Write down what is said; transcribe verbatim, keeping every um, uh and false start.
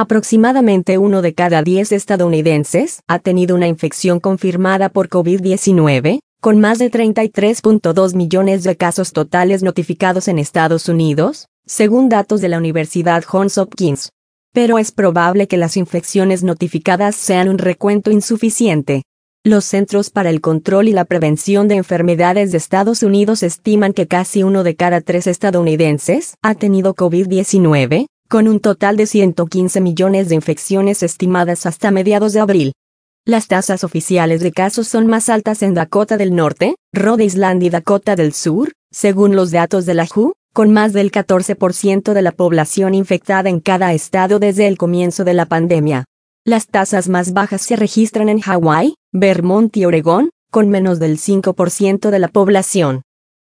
Aproximadamente uno de cada diez estadounidenses ha tenido una infección confirmada por COVID diecinueve, con más de treinta y tres punto dos millones de casos totales notificados en Estados Unidos, según datos de la Universidad Johns Hopkins. Pero es probable que las infecciones notificadas sean un recuento insuficiente. Los Centros para el Control y la Prevención de Enfermedades de Estados Unidos estiman que casi uno de cada tres estadounidenses ha tenido COVID diecinueve, con un total de ciento quince millones de infecciones estimadas hasta mediados de abril. Las tasas oficiales de casos son más altas en Dakota del Norte, Rhode Island y Dakota del Sur, según los datos de la W H O, con más del catorce por ciento de la población infectada en cada estado desde el comienzo de la pandemia. Las tasas más bajas se registran en Hawái, Vermont y Oregón, con menos del cinco por ciento de la población.